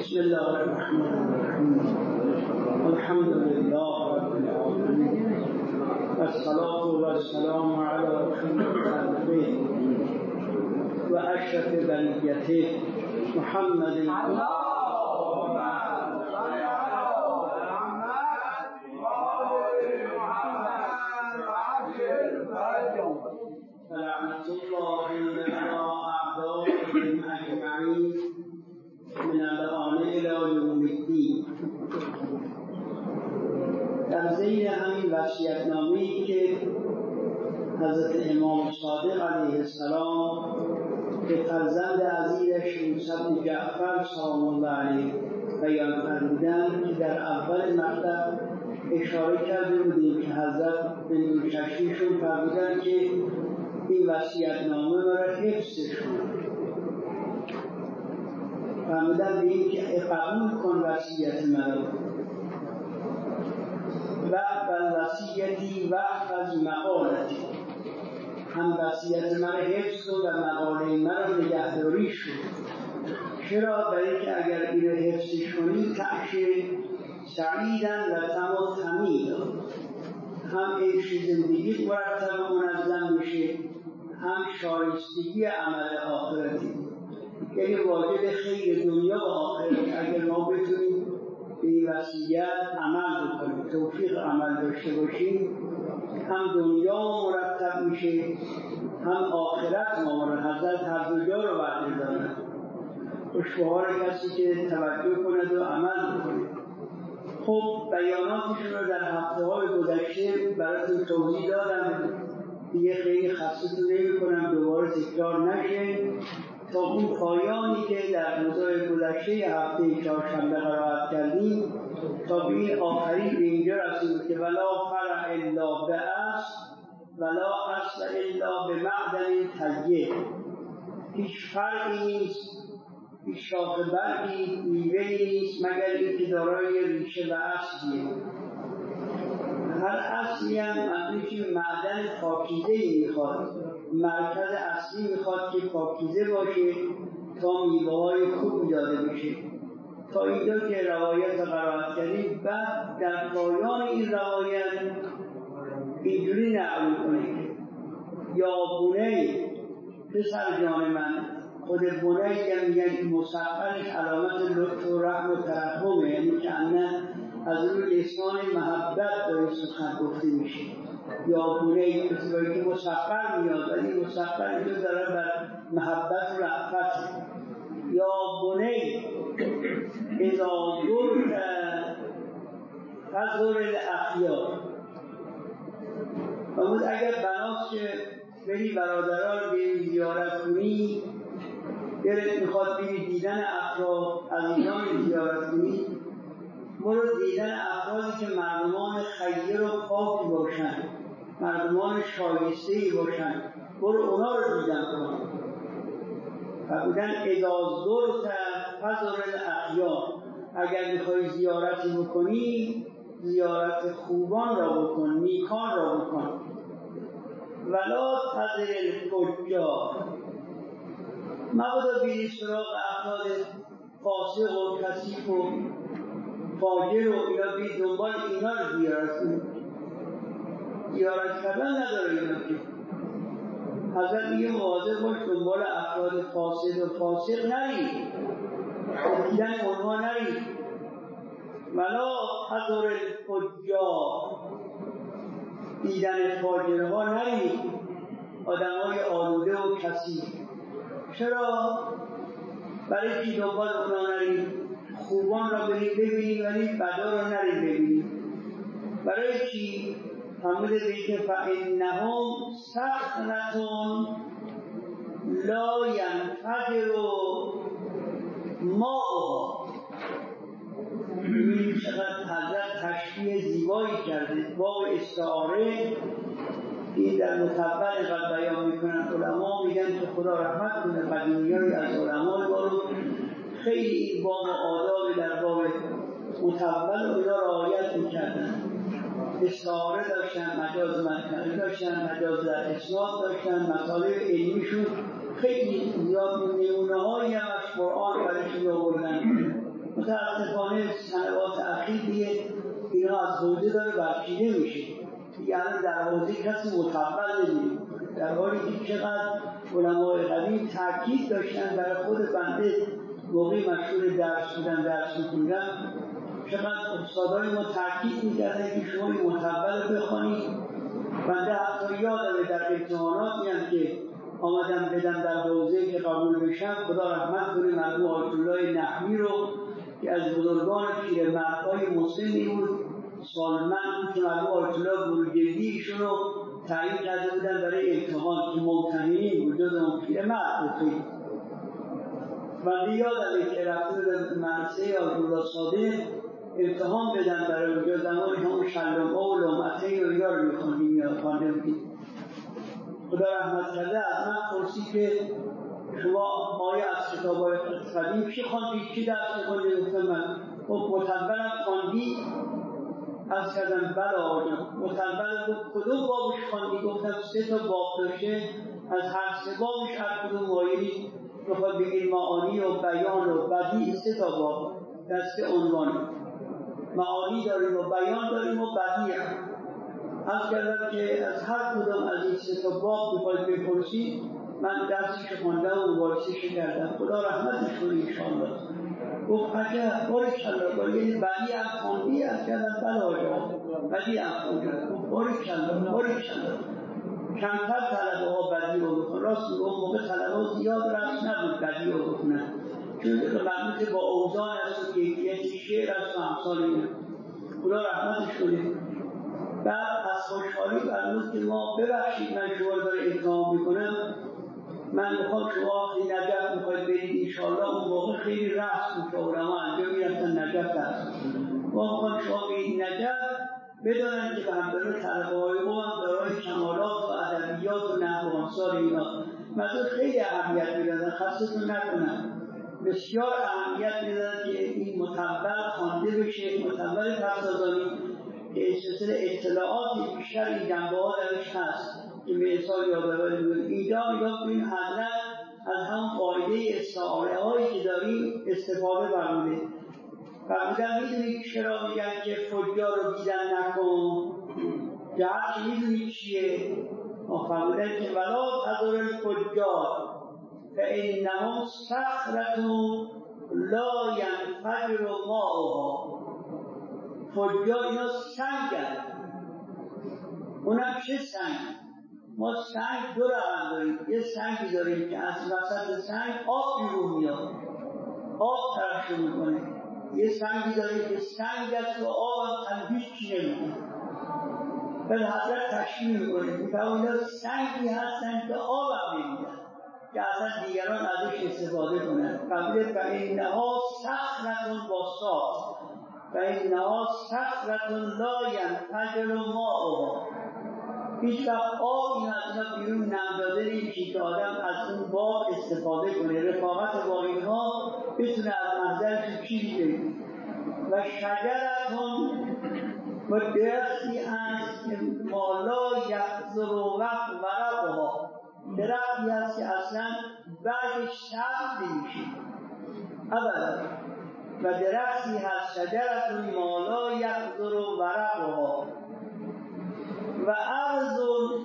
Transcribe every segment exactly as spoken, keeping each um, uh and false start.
بسم الله الرحمن الرحیم. الحمد لله رب العالمین والصلاة والسلام علی خیر خلقه و اشرف بریته محمد اللهم صل علی محمد وعجل فرجهم. فلعنة الله على أعدائهم أجمعين من الآن إلى يوم الدين. در ذیل همین وصیت‌نامه‌ای که حضرت امام صادق علیه السلام به فرزند عزیزش موسی بن جعفر سلام الله علیه بیان فرمودند که در اول مطلب اشاره کرده بودیم که حضرت به نورچشمیشون فرمودند که این وصیت‌نامه را حفظش کنند. فرمودند به این که قبول کن وصیت مرا و بالوصیتی واحفظ مقالتی، هم وصیت مرا حفظ کن و مقاله مرا نگهداریش کن. چرا؟ برای اینکه اگر این را حفظش کنی تعش سعیدن و تمام تمیدا، هم عیش زندگی مرتب و منظم میشه، هم شایستگی عمل آخرتی، یعنی واجد خیر دنیا و آخرت. اگر ما بتونیم به این وصیت عمل بکنیم، توفیق عمل داشته باشیم، هم دنیا مرتب میشه، هم آخرت ما را. حضرت هر دو جا رو وعده دارن. خوشبهار کسی که توجه کند و عمل بکنه. خب بیاناتشون رو در هفته های گذشته براتون توضیح دادم، دیگه خیلی خستتون نمی کنم دوباره تکرار نشه، تا اون پایانی که در روزهای گذشته هفته چهارشنبه قرائت کردیم تا به این آخری به اینجا رسید که ولا فرع الا باصل ولا اصل الا بمعدن طیب. هیچ فرعی نیست، هیچ شاخه برگی میوه‌ای نیست مگر اینکه دارای ریشه و اصلیه. هر اصلی هم معنیش معدن پاکیزه‌ای میخواد، مرکز اصلی میخواد که پاکیزه باشه تا میوه‌های خوب داده بشه. تا اینجا که روایت قرائت کردیم، بعد در پایان این روایت اینجوری نقل کنید یا بنی، پسر جان من. خود بنی که میگن مصفرش علامت لطف و رحم و ترحمه، یعنی که از روی لسان محبت داره سخن گفته میشه. یا بنی کسی که مصفر میاد، ولی مصفر اینجا داره بر محبت و رحمت. یا بنی اذا زرت فزر الاخیار. اما اگر بناست که بری برادران رو بری زیارت کنی، دلت میخواد بری دیدن افراد عزیزان زیارت کنی، برو دیدن افرادی که مردمان خیر و پاکی باشن، مردمان شایسته‌ای باشن، برو اونا رو دیدن کن. فرمودن اذا زرت فزر الاخیار، اگر میخوای زیارتی بکنی زیارت خوبان را بکن، نیکان را بکن. ولا تزر الفجار، مبادا بیری سراغ افراد فاسق و کثیف و فاجر و اینا، بی دنبال اینا رو زیارت کنی. زیارت کردن نداره اینا که حضرت میگه مواظب باش دنبال افراد فاسد و فاسق نری، دیدن اونها نری. ولا حضر الفجار، دیدن فاجرها نری، آدم های آلوده و کثیف. چرا؟ برای چی دنبال اونا نری؟ خوبان را بری ببینی ولی بدا را نری ببینی. برای چی؟ فرموده به که فإنهم صخرة لا ينفجر ماؤها. این چقدر حضرت تشبیه زیبایی کرده با استعاره. این در متول قد بیان میکنن علما، میگن که خدا رحمت کنه قدیمیایی از علما ما رو خیلی این باب آداب در باب متول و اینا رعایت میکردن. استعاره داشتن، مجاز منطقی داشتن، مجاز در اسناد داشتن، مطالب علمیشون خیلی زیاد. نمونه هایی هم از قرآن برشون آوردن. بخشیده میشه. یعنی در حوزه کسی متقبل نمیده، در حالی که چقدر علمای قدیم تاکید داشتن برای خود بنده موقعی مشغول درس بودن درس می‌خوندم، چقدر استادای ما تاکید می‌کردن که شما این متقبل رو بخوانید. بنده حتی یادمه در امتحاناتی هم که آمدم بدم در حوزه که قبول بشم، خدا رحمت کنه مرحوم آیت الله نحوی رو که از بزرگان پیرمردهای مسلمی بود، سالمند بود که مرحوم آیت الله بروجردی ایشون رو تعیین کرده بودن برای امتحان که ممتحنین بود، جز اون پیرمرد بود. بنده یادمه که رفته بودم مدرسه آیت الله صادق امتحان بدن برای اونجا، زمان همون شلوم‌ها و لومتین و اینا رو می‌خوندیم یا خوانده بودیم. خدا رحمت کرده از من پرسید که شما آیا از کتاب‌های قدیم چی خواندید، چی درس خوندید؟ گفتم من متنبلم خواندی؟ از کردم بله آقا جان. متنبل بود کدوم بابش خواندی؟ گفتم سه تا باب داشته، از هر سه بابش هر کدوم مایلی بخواد بگیر معانی و بیان و بدیع، سه تا باب دسته عنوان معانی داریم و بیان داریم و بدیع. از کردم که از هر کدوم از این سه تا باب بخواید بپرسید، من درسش خوندم و مبارسش کردم، خدا رحمتش کنه انشاءالله. گفت عجب باریکالله، با یعنی بدیع هم خواندی؟ از کردم بله آقا بدیع هم خواندم. گفت باریکالله باریکالله. کمتر طلبه ها بدیع رو بخون. راست اون موقع طلبه ها زیاد رفت نبود بدیع رو بخونن، چون مربوط با اوزان است و کیفیت شعر است و امثال اینا. خدا رحمتش کنه. بعد از خوشحالی فرمود که ما ببخشید من شما رو داره امتحان میکنم، من میخوام شما وقتی نجف میخواید برید انشاءالله، اون موقع خیلی رقص بود که علما انجا میرفتن نجف درس، ما میخوام شما برید نجف بدانن که به همدارو طلبه های ما هم دارای کمالات و ادبیات و نحو و امثال اینا مثلا خیلی اهمیت میدادن، خستتون نکنن، بسیار اهمیت میدادن که این متنبل خوانده بشه، متنبل پسازانی که سلسله اطلاعات بیشتر این جنبه ها درش هست که به انسان یادآوری می‌کنه. اینجا میگم تو این حضرت از هم قاعده استعاره هایی که داریم استفاده فرموده. فرمودن میدونید چرا میگن که فجار رو دیدن نکن؟ جهت میدونید چیه؟ فرمودن که ولا تذر الفجار فانهم صخرة لا ينفجر ماؤها. فجار اینا سنگن. اونم چه سنگ؟ ما سنگ دو رقم داریم. یه سنگی داریم که از وسط سنگ آب بیرون میاد، آب ترشح میکنه. یه سنگی داریم که سنگ است و آب هم تنبیش چی نمیکنه. بعد حضرت تشریح میکنه میفهمیده سنگی هستن که آب هم نمیدن که اصلا دیگران ازش استفاده کنن. فهمیده فانها صخرة باساط فانها صخرة لا ينفجر ماؤها. هیچ وقت آب این از اینا بیرون نم داده نمیشه که آدم از اون باب استفاده کنه، رفاقت با اینها بتونه از منظرش چیزی بگیره. و شجرتون و درختی هست که مالا یخزر و وقت ورقها، درختی هست که اصلا برگش سبز نمیشه ابدا. و درختی هست شجرتون مالا یخزر و ورقها و ارض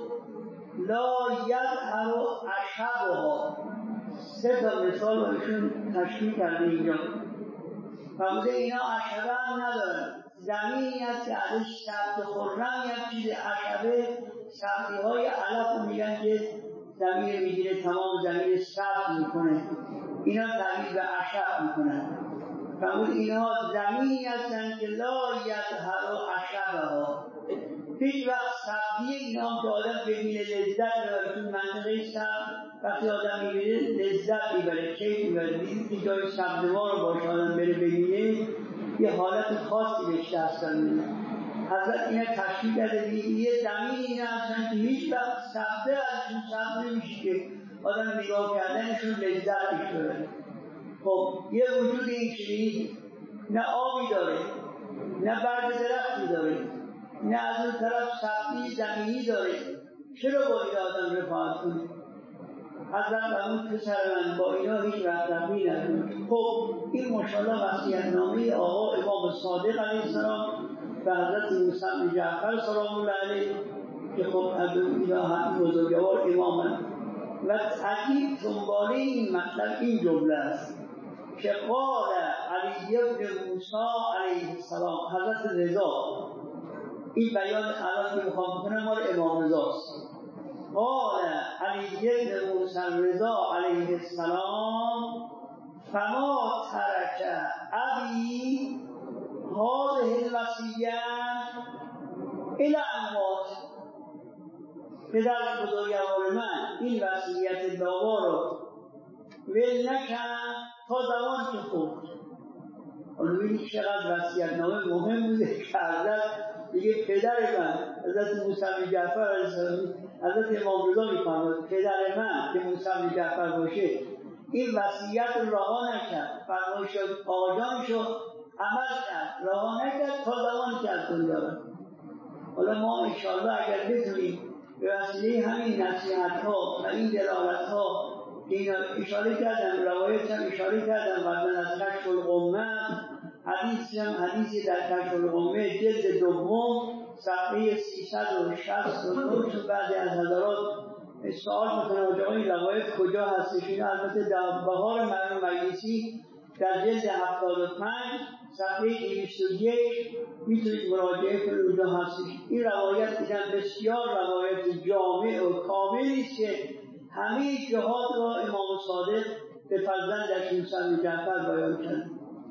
لا یظهر عشبها. سه تا مثال باشون تشکیل کرده اینجا. فرموده اینا عشبه هم ندارن. زمینی هست که ازش سبز خرمی هم چیز عشبه، سبزی های علف رو میگن که زمین میگیره تمام زمین سبز میکنه، اینا تبدیل به عشب میکنن. فرموده اینا زمینی هستن که لا یظهر عشبها. هیچ وقت سبزی اینا هم که آدم ببینه لذت داره. تو منطقه سبز وقتی آدم میبینه لذت میبره، کیف میبره. دیدید که جای سبزوار رو باشه آدم بره ببینه یه حالت خاصی بهش دست میده. حضرت اینا تشریح کرده یه زمین اینا هستن که هیچ وقت سبزه ازشون سبز نمیشه که آدم نگاه کردنشون لذت میبره. خب یه وجود این چنین نه آبی داره نه برگ درختی داره نه از اون طرف سبزی زمینی داره، چرا باید آدم رفاقت کنه؟ حضرت فرمود پسر من با اینا هیچ وقت رفیق نداریم. خب این ماشاءالله وصیت‌نامه آقا امام صادق علیه السلام و حضرت موسی بن جعفر سلام الله علیه که خب از اینا هم بزرگوار امامن و عجیب دنباله این مطلب این جمله است که قال علی بن موسی علیه السلام، حضرت رضا، این بیان الان که میخوام بکنم مال امام رضاست. قال علی بن موسی رضا علیه السلام فما ترک ابی هذه الوصیه الی اموات، پدر بزرگوار من این وصیت داوا رو ول نکرد تا زمان که خورد. حالا ببینید چقدر وصیت‌نامه مهم بوده که حضرت دیگه پدر من حضرت موسی بن جعفر علیه السلام، حضرت امام رضا می‌فرماد پدر من که موسی بن جعفر باشه این وصیت رو رها نکرد، فرمایش آجان شد عمل کرد، رها نکرد تا زمانی که از دنیا رفت. حالا ما انشاءالله اگر بتونیم به وسیله همین نصیحت‌ها و این دلالت‌ها که اینا اشاره کردم، روایت هم اشاره کردم بعدن از کشف الغمه، حدیث هم حدیثی در کشف الغمه جلد دوم صفحه سیصد و شصت و نه تو بعضی از حضرات سوال میکنه آقا این روایت کجا هستش؟ این البته در بهار مرحوم مجلسی در جلد هفتاد و پنج صفحه دویست و یک میتونید مراجعه کنید، اونجا هستش. این روایت دیدن بسیار روایت جامع و کاملی است که همه جهات را امام صادق به فرزندش موسی بن جعفر بیان کرد.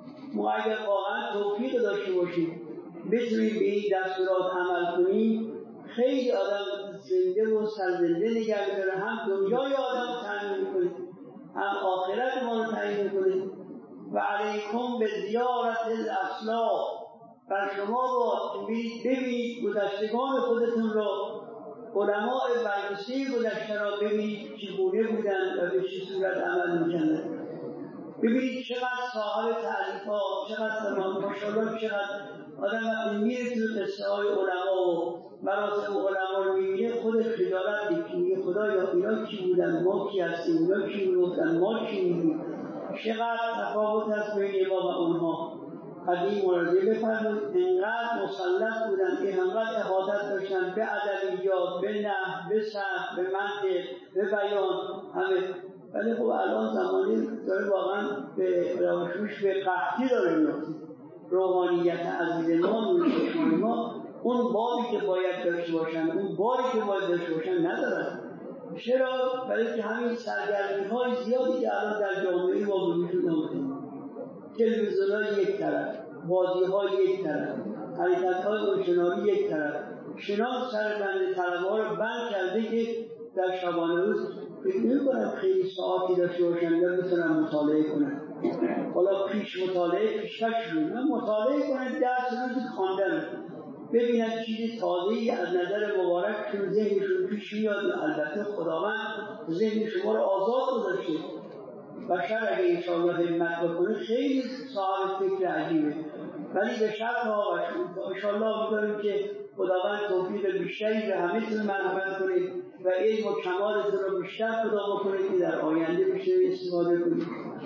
ما اگر واقعا توفیق داشته باشیم بتونیم به این دستورات عمل کنیم، خیلی آدم زنده و سرزنده نگه می‌داره، هم دنیای آدم تعیین می‌کنه هم آخرت ما رو تعیین می‌کنه. و علیکم به زیارت الاسلاف، بر شما با ببینید گذشتگان خودتون رو، علماء بررسی گذشته را ببینید چگونه بودن و به چه صورت عمل می‌کردن. ببینید چقدر صاحب تعریف‌ها، چقدر تمام ماشاءالله، چقدر آدم وقتی میره تو قصه های علما و مراتب علما رو میبینه خودش خجالت می‌کشه. خدایا اینا کی بودن، ما کی هستیم، اینا کی میگفتن، ما کی میگیم. چقدر تفاوت هست بین ما و اونها. قدیم مراجعه بفرمایید انقدر مسلط بودن، اینقدر احاطت داشتن به ادبیات، به نحو، به صرف، به منطق، به بیان همه. ولی خب الان زمانی داره واقعا به روشوش به قحطی داره میفته. روحانیت عزیز ما، نور چشمان ما اون بابی که باید داشته باشن، اون باری که باید داشته باشن ندارن. چرا؟ برای که همین سرگرمی‌های زیادی که الان در جامعه ما به وجود آمده، تلویزیون‌ها یک طرف، بازی‌ها یک طرف، حرکت‌های روشنایی یک طرف، شناخت سربند طلبه‌ها رو بند کرده که در شبانه روز فکر نمی‌کنم خیلی ساعتی داشته باشن یا میتونن مطالعه کنن. حالا پیش مطالعه پیشکش شدن، مطالعه کنن درس روزی خواندن، ببینن چیزی تازه‌ای از نظر مبارکشون ذهنشون پیش میاد. البته خداوند ذهن شما رو آزاد گذاشته. بشر اگه انشاءالله همت بکنه خیلی صاحب فکر عجیبه، ولی به شرط ها و انشاءالله می‌داریم که خداوند توفیق بیشتری به همه تون مرحمت کنید و علم و کمالتون رو بیشتر خدا بکنید که در آینده بیشتر استفاده کنید.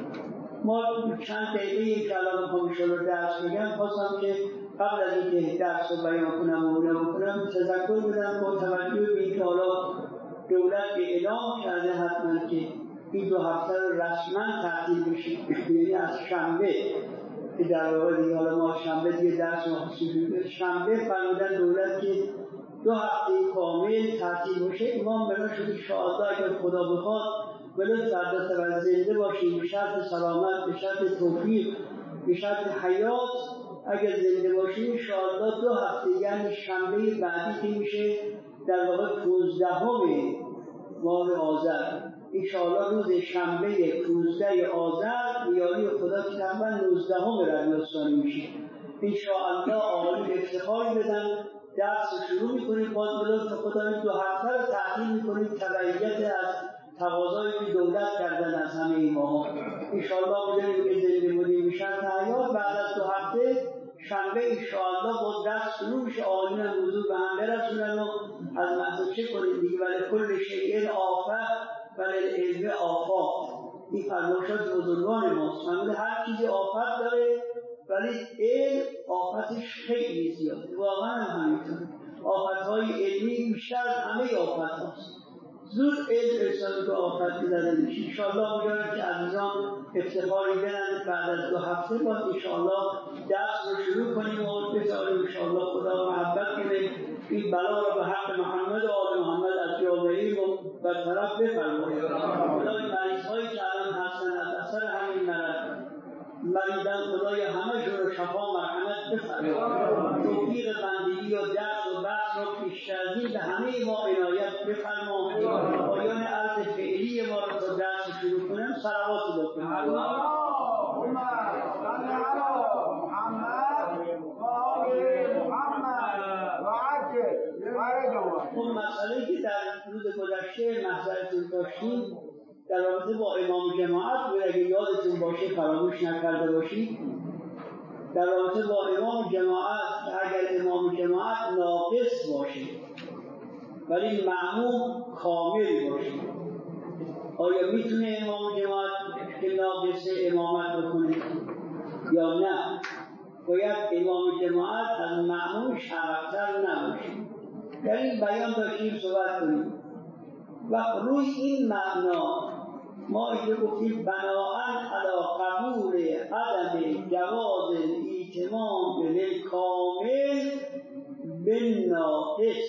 ما چند دقیقه که الان می‌خوام انشاءالله درس بگم، خواستم که قبل از اینکه درس رو بیان کنم و اونو بکنم تذکر بدم با توجه به اینکه حالا دولت به اعلام کرده حتما که این دو هفته رو رسما تعطیل بشه، یعنی از شنبه که در واقع دیگه حالا ما شنبه دیگه درس محسوبی شنبه فرمودن دولت که دو هفته کامل تعطیل باشه. امام بنا شد انشاءالله اگر خدا بخواد بلد فردا سبت زنده باشیم به شرط سلامت، به شرط توفیق، به شرط حیات، اگر زنده باشیم انشاءالله دو هفته یعنی شنبه بعدی که میشه در واقع پانزدهم ماه آذر، انشاءالله روز شنبه پانزده آذر میاری خدا که تقریبا نوزدهم ربیع الثانی میشه. انشاءالله آقایون افتخاری بدن درس شروع میکنیم، باز به لطف خدا این دو هفته رو تعطیل میکنیم تبعیت از تقاضایی که دولت کردن از همه این ماها. انشاءالله بودیم که زنده بودیم میشن تحیات بعد از دو هفته شنبه انشاءالله با درس شروع میشه. آقایون هم حضور به هم برسونن و از محضر چه کنیم دیگه، ولی کل شیء آفه ولی العلم آفات. این فرمایشات بزرگان ماست. فرموده هر چیزی آفت داره ولی علم آفتش خیلی زیاده، واقعا همینطور. آفتهای علمی بیشتر همه آفت هاست. زود علم ارسال به آفت دیدن میشه. انشاءالله امیدوارم که عزیزان افتخاری برن بعد از دو هفته باز انشاءالله درس رو شروع کنیم و بذاریم انشاءالله خدا محبت کنه این بلا رو به حق محمد و آل محمد از جامعه و برطرف بفرمایه. خدا این مریض هایی که الان هستن از اثر همین مرض مریضان خدای همه‌شون رو شفا مرحمت بفرما. توفیق بندگی و درس و بحث رو بیشتر از این به همه ما عنایت بفرما. پایان عرض فعلی ما رو تا درس شروع کنیم صلوات بکنیم. اللهم صل علی محمد و آل محمد و عجل فرجهم. اون مسئله که در روز گذشته محضرتون داشتیم در رابطه با امام جماعت بود، اگه یادتون باشه فراموش نکرده باشید، در رابطه با امام جماعت اگر امام جماعت ناقص باشه ولی مأموم کامل باشه، آیا میتونه امام جماعت که ناقص امامت بکنه یا نه؟ باید امام جماعت از مأمومش عقب‌تر نباشه. در این بیان داشتیم صحبت کنیم و روی این معنا ما اینجا گفتیم بناءً علی قبول عدم جواز الایتمام بالکامل بالناقص.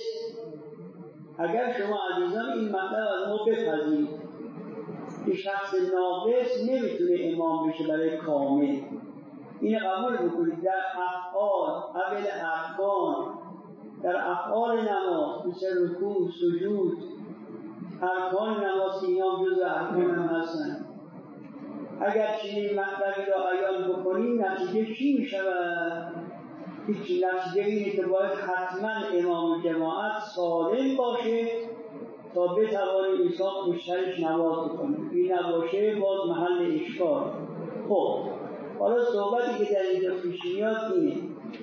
اگر شما عزیزان این مطلب از ما بپذیرید که شخص ناقص نمیتونه امام بشه برای کامل، این قبول بکنید در افعال اول ارکان، در افعال نماز مثل رکوع، سجود، ارکان نماز که اینا جز ارکان هم هستن، اگر چنین مطلبی را عیان بکنیم نتیجه چی می شود؟ هیچ. نتیجه اینه که باید حتما امام جماعت سالم باشه تا بتوانیم انسان پشترش نماز بکنیم. این نباشه باز محل اشکال. خب حالا صحبتی که در اینجا پیش میاد اینه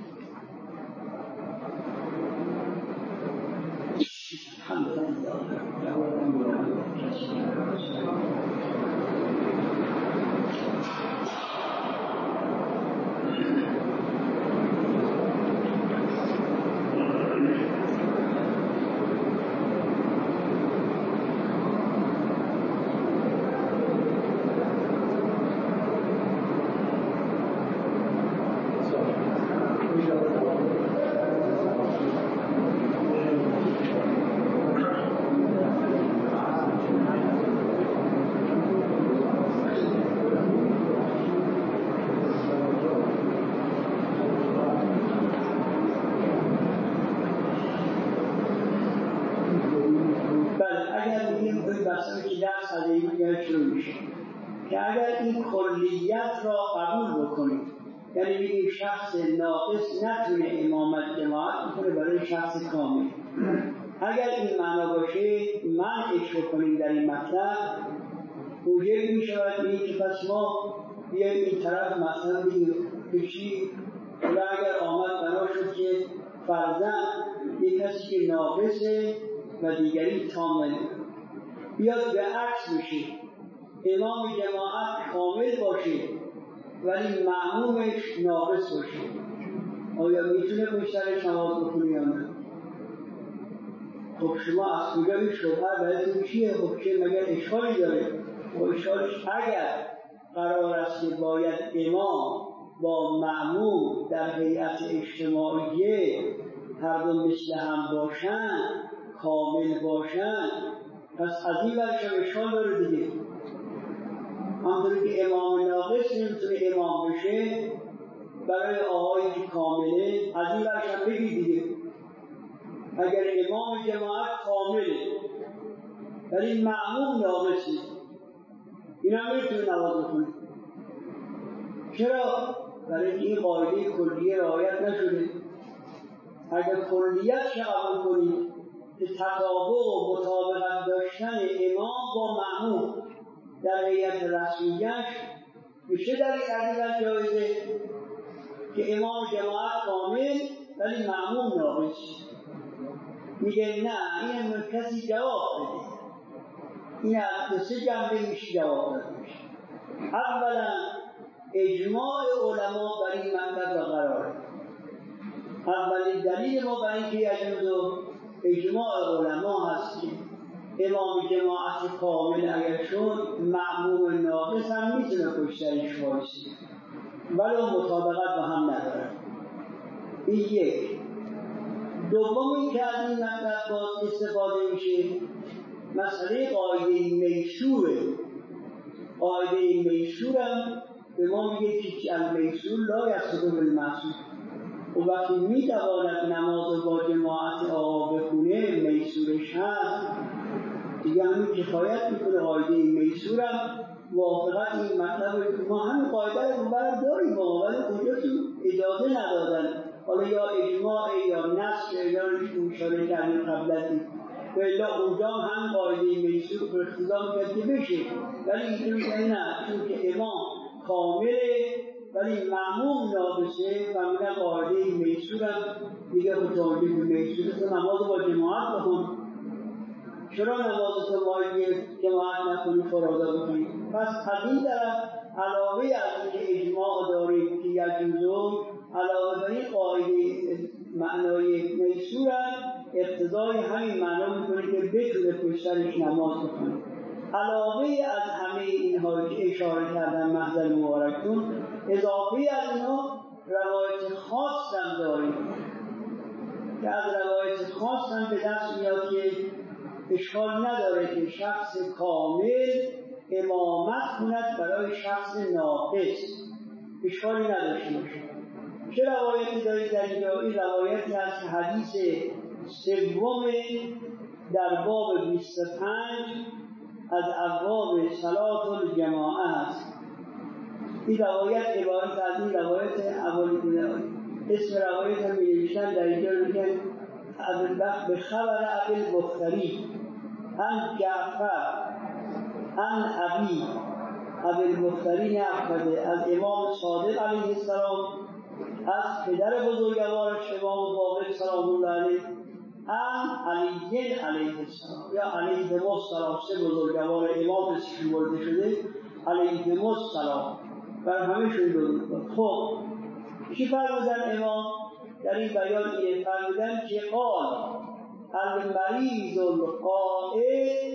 که اگر این کلیت را قبول بکنید، یعنی بگیم شخص ناقص نتونه امامت جماعت بکنه برای شخص کامل، اگر این معنا باشه منعش بکنیم در این مطلب، موجب می شود بگیم که پس ما بیاییم این طرف مثلا بگیم کشی و اگر آمد بنا شد که فرضاً یک کسی که ناقصه و دیگری کامل بیاد به عکس بشه، امام جماعت کامل باشه ولی مأمومش ناقص باشه، آیا میتونه پشترش نماز بکنه یا نه؟ خب شما از کجا این شبهه بهتون چیه؟ خب چه مگر اشکالی داره؟ خب اشکالش اگر قرار است که باید امام با مأموم در هیئت اجتماعیه هر دو مثل هم باشن، کامل باشن، پس از این برش هم اشکال داره دیگه. همطوری که امام ناقص نمیتونه امام بشه برای آقایی که کامله، از این برش هم بگید دیگه اگر امام جماعت کامله ولی معموم ناقصه این هم نمیتونه نماز بکنه. چرا؟ برای این قاعده کلیه رعایت نشده. اگر کلیت چه قبول کنید که تطابق و مطابقت داشتن امام با معموم در هیئت رسمیش به چه دلیل عزیزان جایزه که امام جماعت کامل ولی معموم ناقص؟ میگه نه، این هم کسی جواب بده. این از سه جنبه میشه جواب داده میشه. اولا اجماع علما بر این مطلب قراره. اولین دلیل ما برای اینکه یجوز اجماع علما هست که امام جماعت کامل اگر شد مأموم ناقص هم میتونه پشت سرش وایسه ولو مطابقت با هم نداره. این یک. دوم این که از این مطلب باز استفاده میشه مسئله قاعده میسوره. قاعده میسور هم به ما میگه که المیسور لا یسقط بالمعصور. و وقتی میتواند نماز با جماعت آقا بخونه میسورش هست دیگه همین کفایت میکنه. قاعده میسور هم موافقت این مطلب که ما همین قاعده رو برداریم با ولی اونجاتون اجازه ندادن. حالا یا اجماع یا نصر یا اشاره کردیم قبلتی و الا اونجا هم قاعده میسور پر اختزام کرد که بشه ولی اینجوری نه چون که امام کامله ولی معموم ناقصه فهمیدن قاعده میسور هم دیگه به توجیه به میسور تو نماز با جماعت بخون. چرا نماز تو با جماعت نکنی فرادا بکنی؟ پس از این طرف علاوه از اینکه اجماع داریم که یجوزو علاوه بر این قاعده معنای میسور هم اقتضای همین معنا میکنه که بتونه پشت سرش نماز بکنه. علاوه از همه اینها که اشاره کردن محضر مبارکتون اضافه از اینها روایت خاص هم داریم که از روایت خاص هم به دست میاد که اشکال نداره که شخص کامل امامت کند برای شخص ناقص، اشکالی نداشته باشه. چه روایتی دارید در اینجا؟ این روایتی هست که حدیث سوم در باب بیست و پنج از ابواب صلاة الجماعه است. این روایت عبارت از این روایت اولی اسم روایت هم می‌نویسن در اینجا میگن به خبر ابی البختری عن جعفر عن ابی ابی البختری نقده از امام صادق علیه السلام از پدر بزرگوارش امام باقر سلام الله علیه عن علی علیه السلام یا علیه السلام سه بزرگوار امام بسیشون برده شده علیه السلام بر همهشون درود. خب چی فرمودن امام در این بیان؟ این فرمودن که قال المریض القائد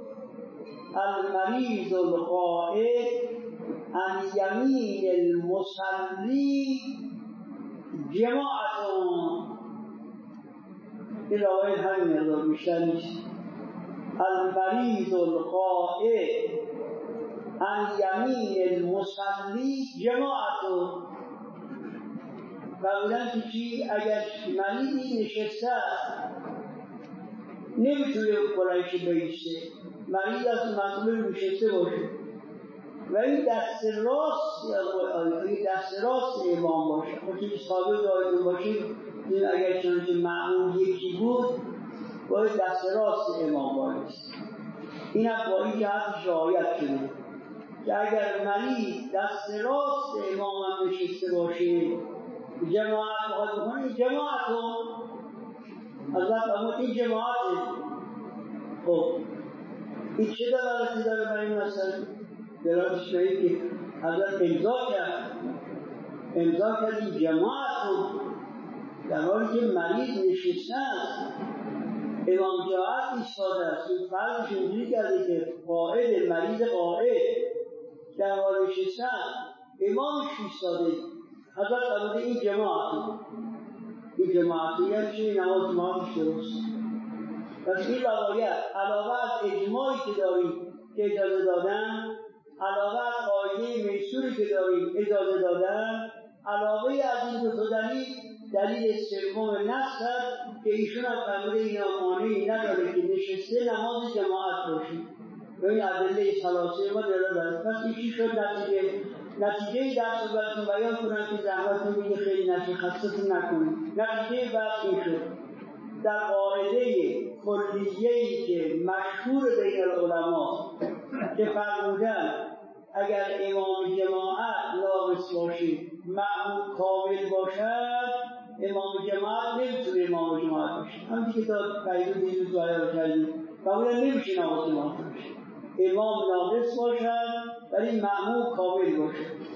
المریض القائد عن یمین المصلی جماعتون. این روایت همین مقدار بیشتر نیست. المریض القائد عن یمین المصلی جماعتون فرمودن که چی؟ اگر مریضی نشسته نمیتونه بلنش بیسته، مریض از مسئول نشسته باشه و این دست راست یا دست راست امام باشه. خودی ثابت دایدون باشید این اگر چنانچه معمول یکی بود باید دست راست امام باشه. این هم با این جهت رعایت شده که اگر مریض دست راست امام هم نشسته باشه جماعت باید بکنه جماعت رو حضرت اما این جماعت خب این چه دلالتی داره برای این مسئله؟ دلالتش به این که حضرت امضا کرد امضا کرد این جماعت رو در حالی که مریض نشسته است امام جماعت ایستاده است. این فرقش اینجوری کرده که قائد مریض قائد در حال نشسته است امامش ایستاده حضرت فرموده این جماعت این جماعت یعنی چی؟ نماز جماعتش درست. پس این روایت علاوه از اجماعی که داریم که اجازه دادن، علاوه از قاعده میسوری که داریم اجازه دادن، علاوه از این دو دلیل دلیل سوم نص هست که ایشون هم فرموده اینا مانعی نداره که نشسته نماز جماعت باشید و این ادله ثلاثه ما داره. پس این چی شد؟ نتیجه نتیجه درس رو براتون بیان کنم که زحمتتون دیگه خیلی نشه خستتون نکنید. نتیجه بحث این شد در قاعده کلیه‌ای که مشهور بین العلماء که فرمودن اگر امام جماعت ناقص باشه معمول کامل باشد امام جماعت نمیتونه امام جماعت باشه. هم دیگه تا پیدا دیروز بیان کردیم فرمودن نمیشه ناقص جماعت باشه امام ناقص باشد ولی معمول کامل باشه.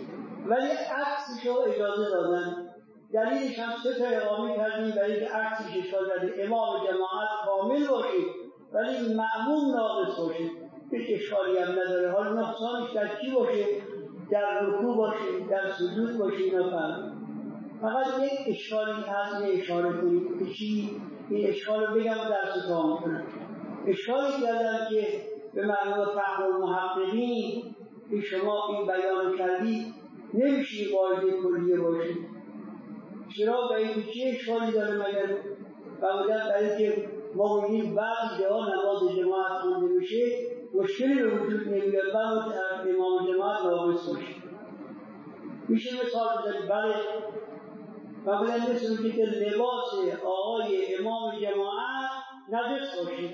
ولی عکسش رو اجازه دادن. دلیلش هم سه تا اقامه کردیم برای اینکه عکسش اشکال داده امام جماعت کامل باشید ولی مأموم ناقص باشید، هیچ اشکالی هم نداره. حالا نقصانش در چی باشه؟ در رکوع باشه، در سجود باشه، اینا فهم. فقط یک اشکالی هست یه اشاره کنید که چی؟ این اشکال رو بگم درس تمام کنم. اشکالی کردم که به معنی فقر المحققین که شما این بیان کردید نمیشه قاعده کلیه باشید. چرا به این چه اشکالی داره مگر؟ فرمودن برای که ما بگیم بعضی جاها نماز جماعت خونده میشه مشکلی به وجود نمیاد بعد امام جماعت ناقص باشه. میشه مثال بزنید؟ بله. فرمودن مثل که لباس آقای امام جماعت نجس باشه.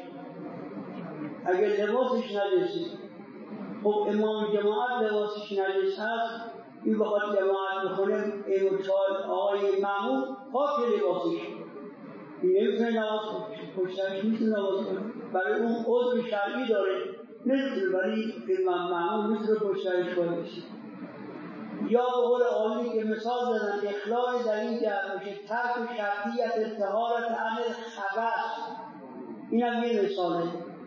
اگر لباسش نجسه، خب امام جماعت لباسش نجس هست، این بخواد جماعت بخونه این چال آقای مأمون پاک لباسش، این نمیتونه نماز پشترش میتونه نماز کنه، برای اون عضو شرعی داره نمیتونه، ولی امام مأمون میتونه پشترش بایشه. یا به قول عالی که مثال دادن اخلال در این جهت میشه ترک شرطیت طهارت عن الخبث. این هم یه مثاله.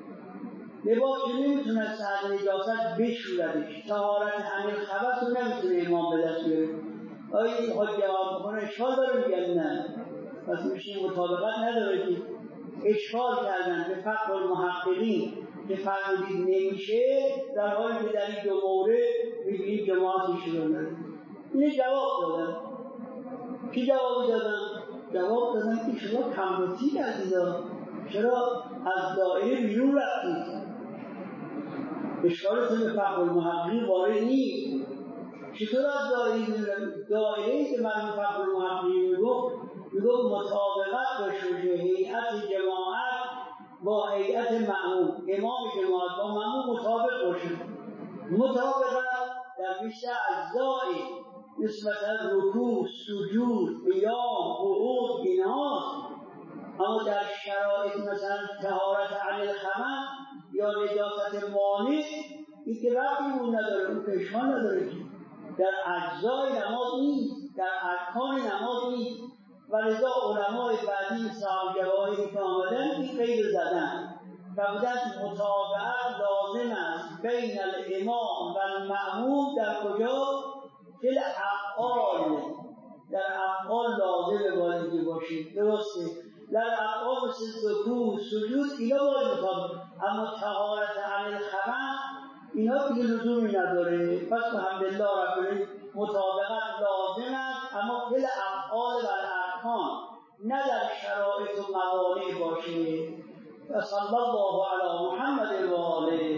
لباس نمیتونه سر نجاست بشوردش، طهارت عن الخبث رو نمیتونه امام به دست بیاره. آیا این خود جواب بکنه اشکال داره؟ میگن نه. پس میشه مطابقت نداره که اشکال کردن به فقر المحققین که فرمودید نمیشه در حالی که در این دو مورد میبینید جماعتی شدن. این جواب دادن. کی جواب دادن؟ جواب دادن که شما کمبوتی کردید، چرا از دائره بیرون رفتید؟ اشکالتون به فقر المحققین وارد نیست. چطور از دائره بیرون رفتید؟ دائره‌ای که من فقر المحققین میگو میگو مطابقت باشه هیئت جماعت با هیئت مأموم، امام جماعت با مأموم مطابق باشه. مطابقت در بیشتر اجزایی مثل مثلا رکوع، سجود، قیام، قعود اینهاست. اما در شرایط مثلا طهارت عن الخبث یا نجاست مانع این که ربطی اون نداره، اون اشکال نداره. در اجزای نماز نیست، در ارکان نماز نیست. و لذا علمای بعدی صاحب جواهری که آمدن این قید زدن و بودن مطابقت لازم است بین الامام و المأموم. در کجا؟ فی الافعال. در افعال لازم باید باشید، درسته. در افعال مثل رکوع، سجود اینا باید مطابق، اما طهارت عن الخبث اینا دیگه لزومی نداره. پس الحمدلله رب العالمین مطابقت لازم است اما فی الافعال و الارکان، نه در شرایط و موانع باشه. صلی الله علی محمد و آله.